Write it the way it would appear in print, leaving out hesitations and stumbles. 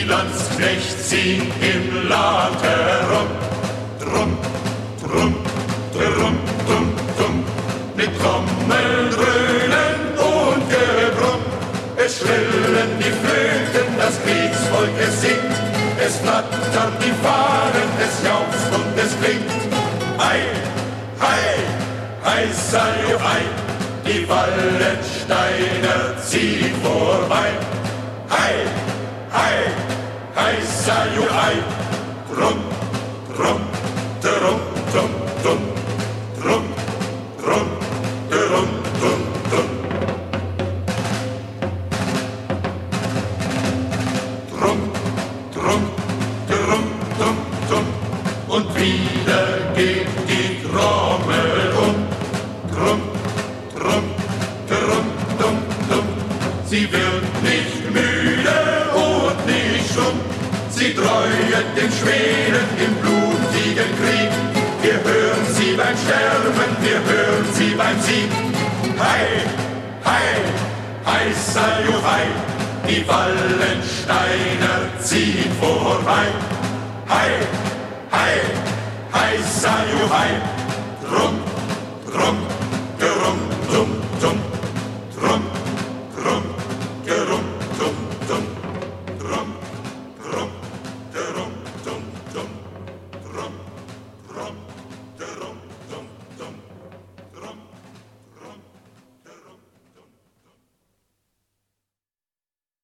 die Landsknechts ziehen im Land herum. Drum, drum, drum, drum, drum, mit Trommeln, Dröhnen und Gebrumm. Es schrillen die Flöten, das Kriegsvolk es singt, es flattern die Fahnen, es jauchzt und es klingt. Ei, hei, hei, sei, ei, die Wallensteiner ziehen vorbei. Hei, hei, hei, sei, ei, drum, drum, drum, drum, drum, drum, drum, drum, drum, drum. Drum, drum, drum, drum, drum. Und wieder geht die Trommel um. Drum, drum, drum, drum, drum. Sie wird nicht müde und nicht stumm. Sie treuet den Schweden im blutigen Krieg. Wir hören sie beim Sterben, wir hören sie beim Sieg. Hei, hei, hei, sei, hei, die Wallensteiner ziehen vorbei. Hei, hei, hei, sei, hei, drum, drum,